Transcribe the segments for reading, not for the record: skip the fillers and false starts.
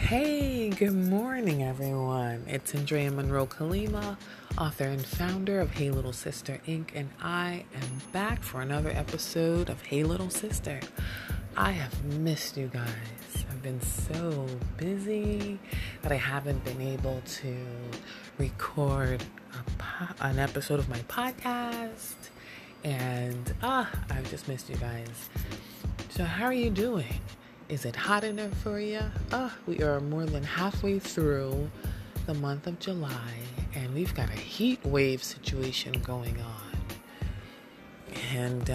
Hey, good morning, everyone. It's Andrea Monroe Kalima, author and founder of Hey Little Sister Inc., and I am back for another episode of Hey Little Sister. I have missed you guys. I've been so busy that I haven't been able to record an episode of my podcast, and I've just missed you guys. So, how are you doing? Is it hot enough for you? We are more than halfway through the month of July, and we've got a heat wave situation going on. And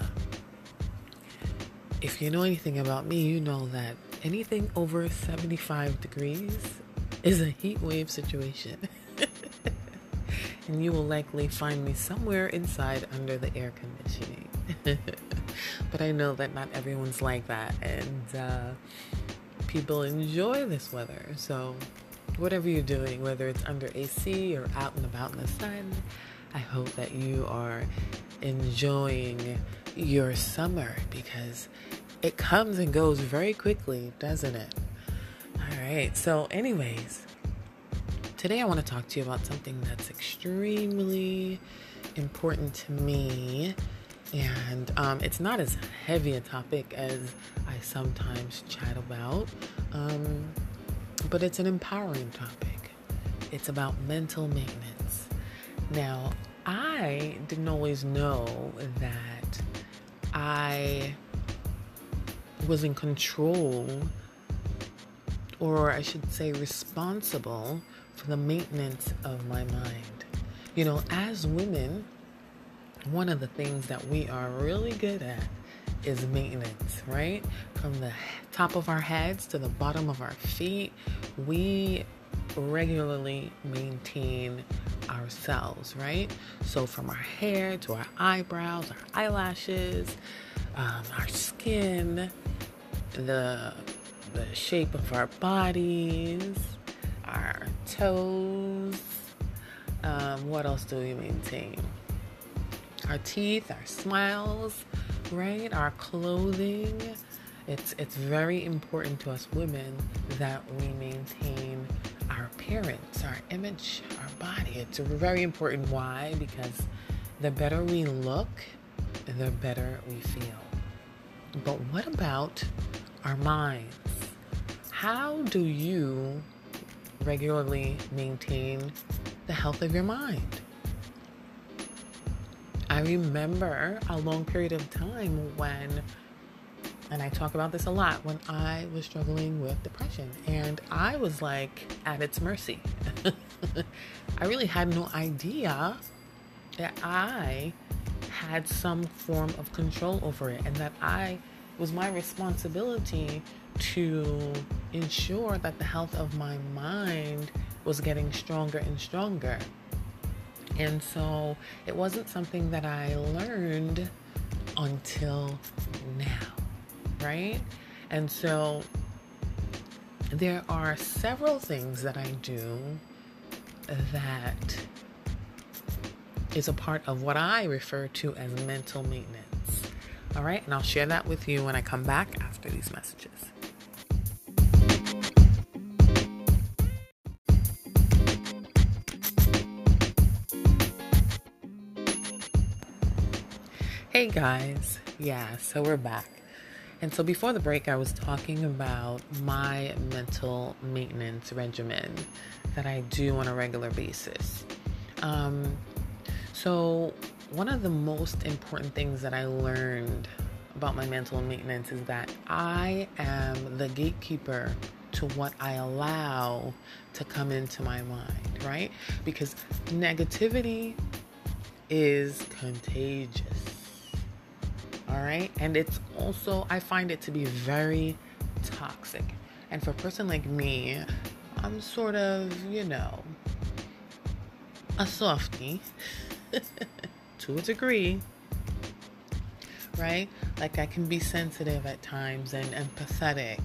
if you know anything about me, you know that anything over 75 degrees is a heat wave situation. And you will likely find me somewhere inside under the air conditioning. But I know that not everyone's like that, and people enjoy this weather. So whatever you're doing, whether it's under AC or out and about in the sun, I hope that you are enjoying your summer, because it comes and goes very quickly, doesn't it? All right. So anyways, today I want to talk to you about something that's extremely important to me. And it's not as heavy a topic as I sometimes chat about, but it's an empowering topic. It's about mental maintenance. Now, I didn't always know that I was in control, or I should say responsible, for the maintenance of my mind. You know, as women, one of the things that we are really good at is maintenance, right? From the top of our heads to the bottom of our feet, we regularly maintain ourselves, right? So from our hair to our eyebrows, our eyelashes, our skin, the shape of our bodies, our toes. What else do we maintain? Our teeth, our smiles, right? Our clothing. It's very important to us women that we maintain our appearance, our image, our body. It's very important. Why? Because the better we look, the better we feel. But what about our minds? How do you regularly maintain the health of your mind? I remember a long period of time when, and I talk about this a lot, when I was struggling with depression, and I was like at its mercy. I really had no idea that I had some form of control over it, and that it was my responsibility to ensure that the health of my mind was getting stronger and stronger. And so it wasn't something that I learned until now, right? And so there are several things that I do that is a part of what I refer to as mental maintenance. All right? And I'll share that with you when I come back after these messages. Hey guys, so we're back. And so before the break, I was talking about my mental maintenance regimen that I do on a regular basis. So one of the most important things that I learned about my mental maintenance is that I am the gatekeeper to what I allow to come into my mind, right? Because negativity is contagious. All right. And it's also, I find it to be very toxic. And for a person like me, I'm sort of, a softie to a degree, right? Like I can be sensitive at times and empathetic.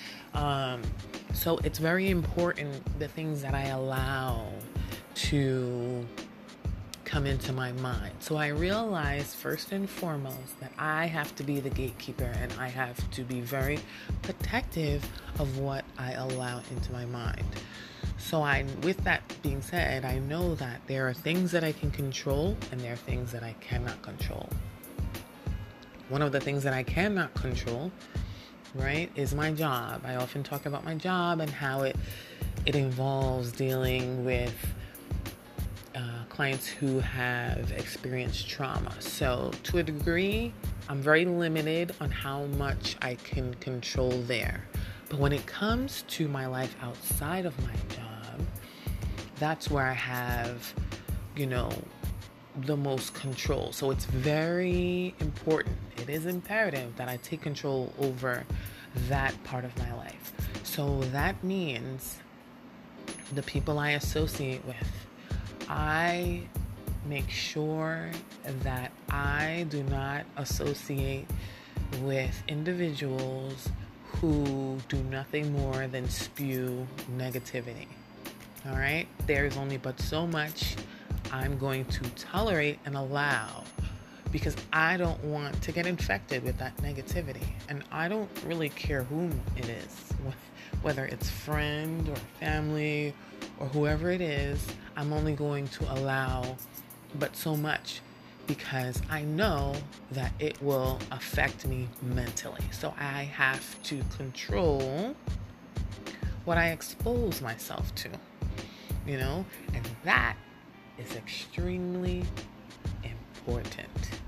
So it's very important the things that I allow to come into my mind. So I realized first and foremost that I have to be the gatekeeper, and I have to be very protective of what I allow into my mind. So with that being said, I know that there are things that I can control and there are things that I cannot control. One of the things that I cannot control, right, is my job. I often talk about my job and how it involves dealing with clients who have experienced trauma. So to a degree, I'm very limited on how much I can control there. But when it comes to my life outside of my job, that's where I have, the most control. So it's very important. It is imperative that I take control over that part of my life. So that means the people I associate with, I make sure that I do not associate with individuals who do nothing more than spew negativity. All right? There's only but so much I'm going to tolerate and allow, because I don't want to get infected with that negativity. And I don't really care whom it is, whether it's friend or family or whoever it is. I'm only going to allow but so much, because I know that it will affect me mentally. So I have to control what I expose myself to, and that is extremely important.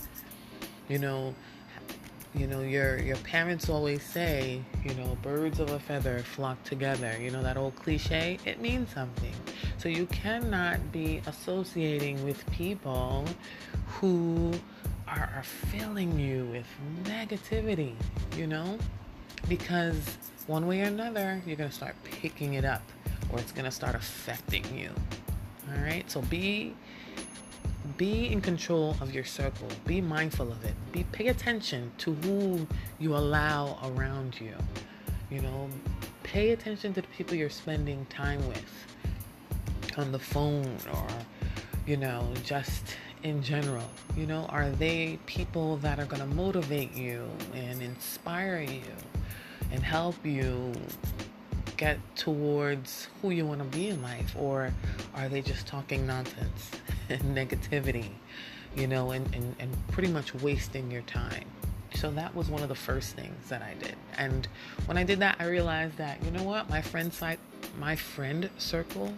Your parents always say, birds of a feather flock together. That old cliche, it means something. So you cannot be associating with people who are filling you with negativity, because one way or another, you're going to start picking it up, or it's going to start affecting you. All right? So be in control of your circle. Be mindful of it. Pay attention to who you allow around you. Pay attention to the people you're spending time with on the phone, or, just in general. Are they people that are going to motivate you and inspire you and help you get towards who you want to be in life? Or are they just talking nonsense and negativity, and pretty much wasting your time? So that was one of the first things that I did. And when I did that, I realized that, my friend circle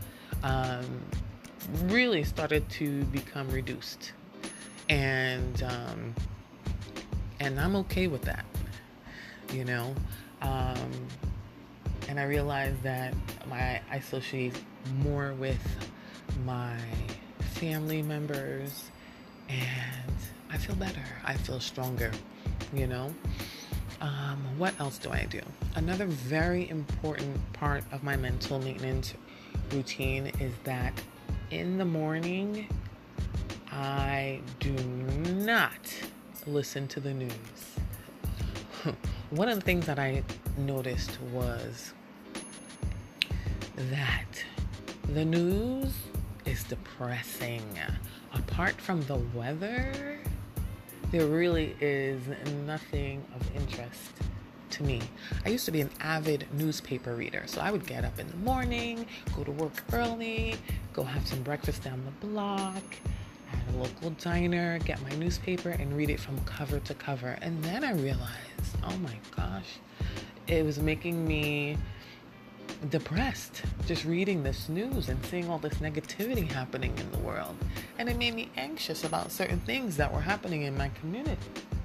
really started to become reduced. And I'm okay with that, and I realized that I associate more with my family members, and I feel better. I feel stronger, What else do I do? Another very important part of my mental maintenance routine is that in the morning, I do not listen to the news. One of the things that I noticed was that the news is depressing. Apart from the weather, there really is nothing of interest to me. I used to be an avid newspaper reader, so I would get up in the morning, go to work early, go have some breakfast down the block at a local diner, get my newspaper and read it from cover to cover. And then I realized, oh my gosh, it was making me depressed just reading this news and seeing all this negativity happening in the world. And it made me anxious about certain things that were happening in my community,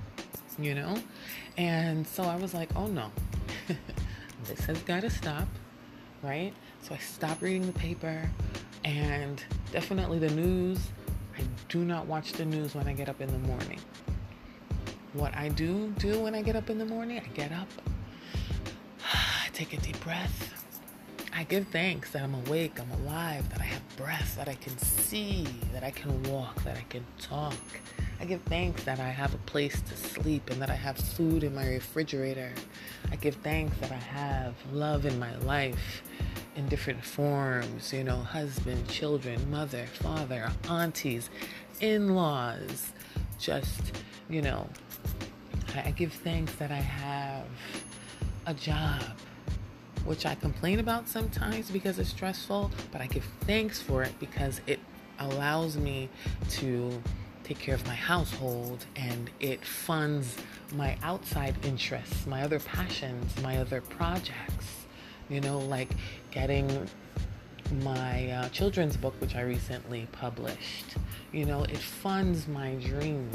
And so I was like, oh no, this has got to stop, right? So I stopped reading the paper, and definitely the news. I do not watch the news when I get up in the morning. What I do when I get up in the morning, I get up, I take a deep breath, I give thanks that I'm awake, I'm alive, that I have breath, that I can see, that I can walk, that I can talk. I give thanks that I have a place to sleep and that I have food in my refrigerator. I give thanks that I have love in my life in different forms, husband, children, mother, father, aunties, in-laws. Just, I give thanks that I have a job, which I complain about sometimes because it's stressful, but I give thanks for it because it allows me to take care of my household, and it funds my outside interests, my other passions, my other projects, like getting my children's book, which I recently published. It funds my dream.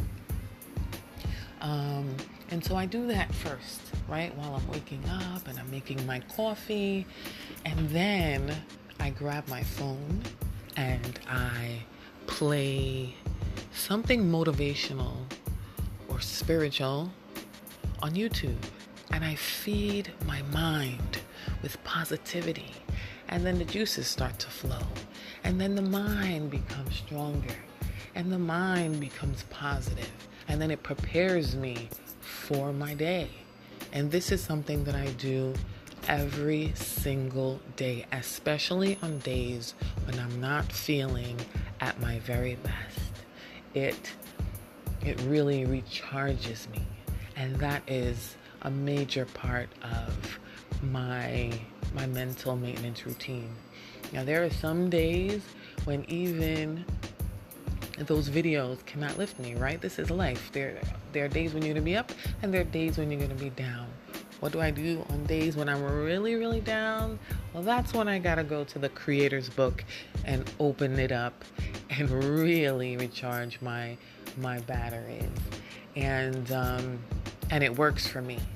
And so I do that first, right? While I'm waking up and I'm making my coffee. And then I grab my phone and I play something motivational or spiritual on YouTube. And I feed my mind with positivity. And then the juices start to flow. And then the mind becomes stronger. And the mind becomes positive. And then it prepares me for my day. And this is something that I do every single day, especially on days when I'm not feeling at my very best. It really recharges me. And that is a major part of my mental maintenance routine. Now, there are some days when even those videos cannot lift me, right? This is life. There are days when you're going to be up, and there are days when you're going to be down. What do I do on days when I'm really, really down? Well, that's when I got to go to the Creator's Book and open it up and really recharge my batteries. And it works for me,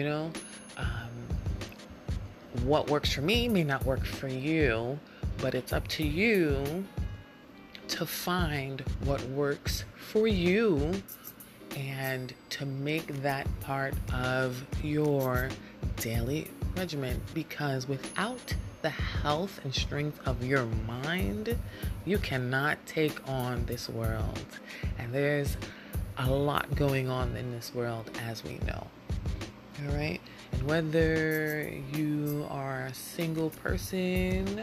What works for me may not work for you, but it's up to you to find what works for you and to make that part of your daily regimen. Because without the health and strength of your mind, you cannot take on this world. And there's a lot going on in this world, as we know. All right? And whether you are a single person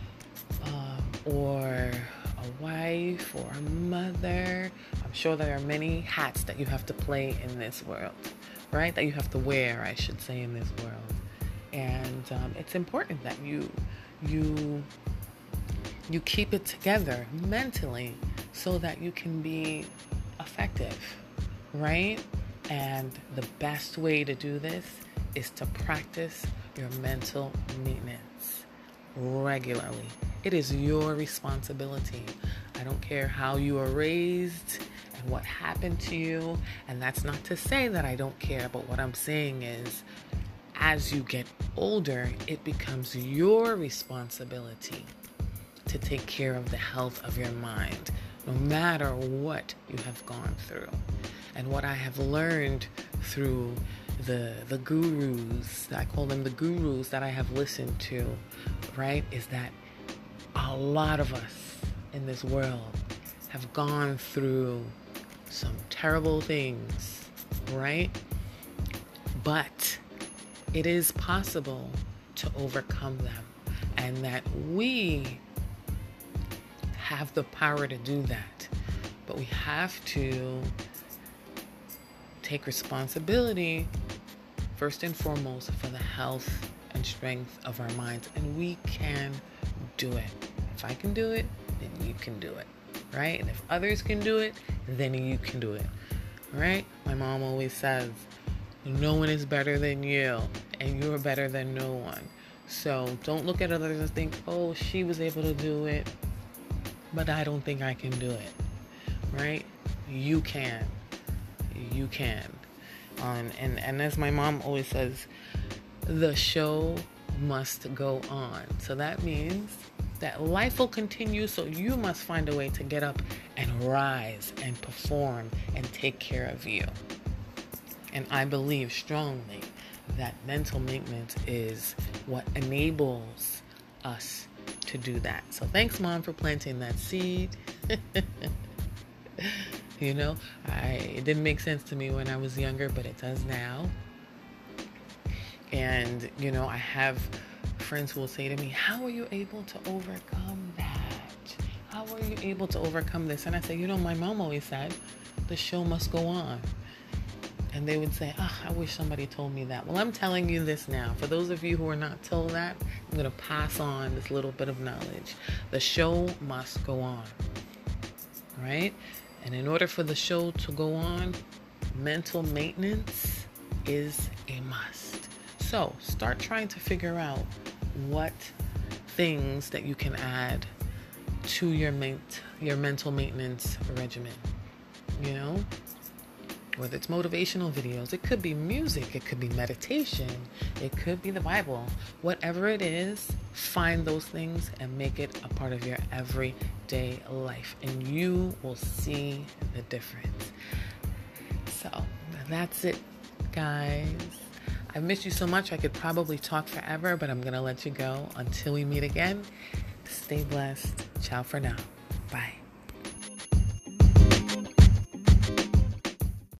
or a wife or a mother, I'm sure there are many hats that you have to play in this world, right? That you have to wear, I should say, in this world. And it's important that you keep it together mentally so that you can be effective, right? And the best way to do this is to practice your mental maintenance regularly. It is your responsibility. I don't care how you were raised and what happened to you. And that's not to say that I don't care, but what I'm saying is, as you get older, it becomes your responsibility to take care of the health of your mind, no matter what you have gone through. And what I have learned through the gurus, I call them the gurus that I have listened to, right, is that a lot of us in this world have gone through some terrible things, right? But it is possible to overcome them, and that we have the power to do that. But we have to take responsibility, first and foremost, for the health and strength of our minds. And we can do it. If I can do it, then you can do it, right? And if others can do it, then you can do it, right? My mom always says, no one is better than you, and you're better than no one. So don't look at others and think, oh, she was able to do it, but I don't think I can do it, right? You can. You can. And as my mom always says, the show must go on. So that means that life will continue, so you must find a way to get up and rise and perform and take care of you. And I believe strongly that mental maintenance is what enables us to do that. So thanks, Mom, for planting that seed. It didn't make sense to me when I was younger, but it does now. And, I have friends who will say to me, how are you able to overcome that? How are you able to overcome this? And I say, my mom always said, the show must go on. And they would say, I wish somebody told me that. Well, I'm telling you this now. For those of you who are not told that, I'm going to pass on this little bit of knowledge. The show must go on. Right? And in order for the show to go on, mental maintenance is a must. So start trying to figure out what things that you can add to your mental maintenance regimen. Whether it's motivational videos, it could be music, it could be meditation, it could be the Bible. Whatever it is, find those things and make it a part of your everyday life, and you will see the difference. So that's it, guys. I've missed you so much. I could probably talk forever, but I'm going to let you go until we meet again. Stay blessed. Ciao for now.